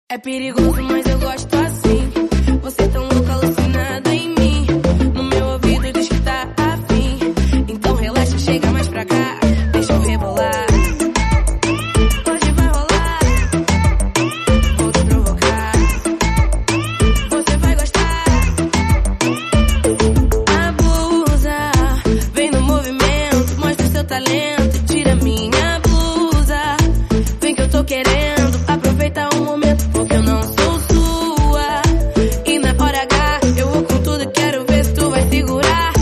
É perigoso, mas eu gosto assim. Você tão louca, alucinada em mim. No meu ouvido diz que tá afim. Então relaxa, chega mais pra cá. Deixa eu rebolar. Hoje vai rolar. Vou te provocar. Você vai gostar. Abusa. Vem no movimento, mostra seu talento. Tira minha blusa. Vem que eu tô querendo. Aproveita o momento, porque eu não sou sua. E na hora H eu vou com tudo, quero ver se tu vai segurar.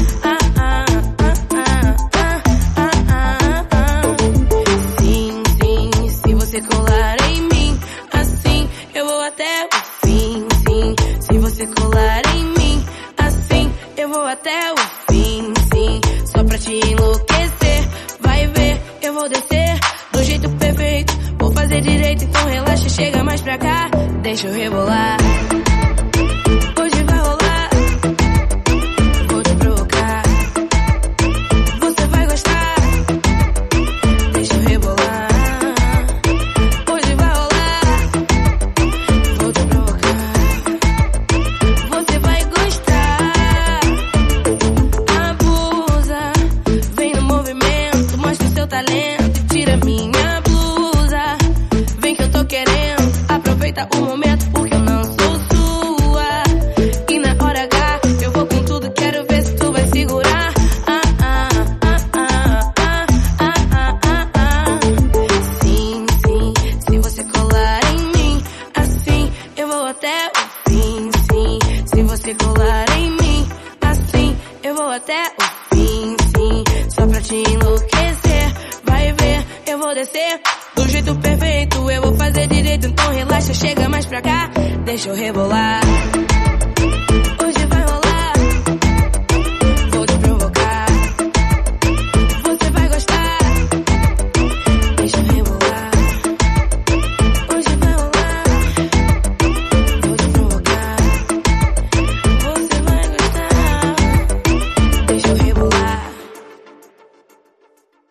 Sim, sim, se você colar em mim, assim eu vou até o fim. Sim, se você colar em mim, assim eu vou até o fim. Sim, só pra te enlouquecer, vai ver, eu vou descer do jeito perfeito. Vou fazer direito, então relaxa, chega mais pra cá. Deixa eu rebolar. Hoje vai rolar. Vou te provocar. Você vai gostar. Deixa eu rebolar. Hoje vai rolar. Vou te provocar. Você vai gostar. Abusa. Vem no movimento, mostra seu talento. Tira minha blusa. Vem que eu tô querendo. Aproveita o momento, porque eu não sou sua. E na hora H eu vou com tudo, quero ver se tu vai segurar. Sim, sim, se você colar em mim, assim eu vou até o fim. Sim, se você colar em mim, assim eu vou até o fim. Sim, só pra te enlouquecer, vai ver, eu vou descer do jeito perfeito. Eu vou fazer direito, então relaxa, chega mais pra cá. Deixa eu rebolar.